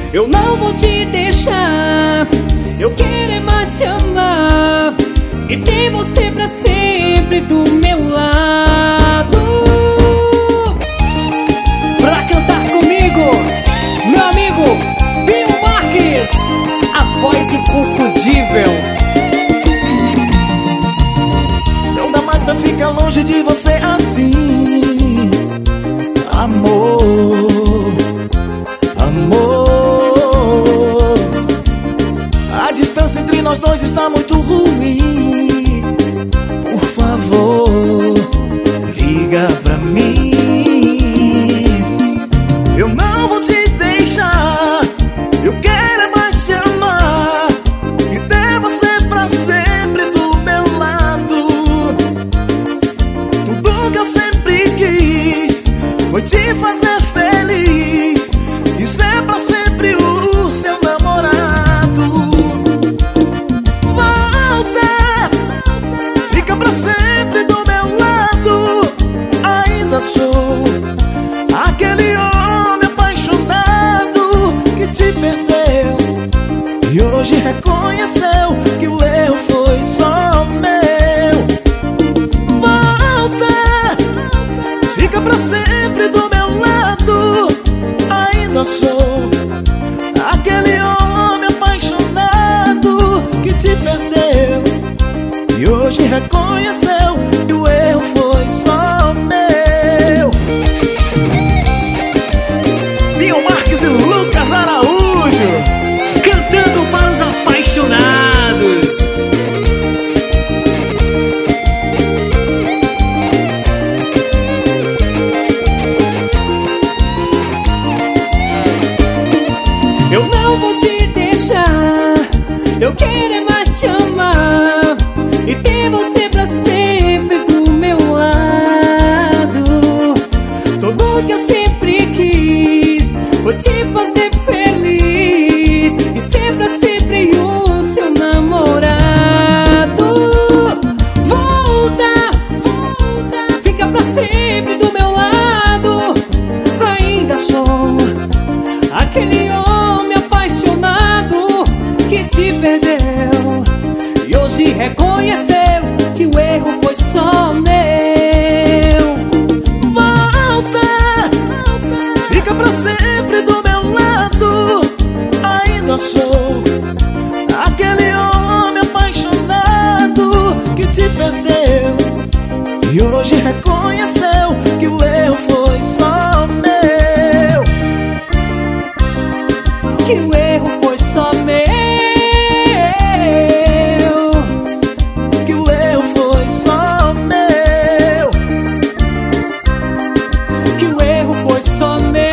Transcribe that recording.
Eu não vou te deixar, eu quero é mais te amar e ter você pra sempre do meu lado. Pra cantar comigo, meu amigo Binho Marques, a voz inconfundível. Não dá mais pra ficar longe de você assim, amor, amor. A distância entre nós dois está muito ruim. Por favor, liga pra mim. Eu não vou te deixar, eu quero é mais te amar e ter você pra sempre do meu lado. Tudo que eu sempre quis foi te fazer feliz e ser pra sempre o seu namorado. Volta, fica pra sempre do meu lado. Ainda sou aquele homem apaixonado que te perdeu e hoje reconheceu que o erro foi só meu. Volta, fica pra sempre do meu lado. Ainda sou aquele homem apaixonado que te perdeu e hoje reconheceu que o erro foi só meu. Binho Marques e Lucas Araújo Cantando para os apaixonados. Eu não vou te deixar, eu quero é mais te amar e ter você pra sempre do meu lado. Tudo que eu sempre quis foi te fazer feliz e ser pra sempre o seu namorado. Volta, volta, fica pra sempre do meu lado. Ainda sou aquele homem apaixonado que te perdeu e hoje reconheceu que o erro foi só meu. volta, fica pra sempre do meu lado. Ainda sou aquele homem apaixonado que te perdeu e hoje reconheceu que o erro foi só meu. Que o erro foi só meu. Que o erro foi só meu. Que o erro foi só meu.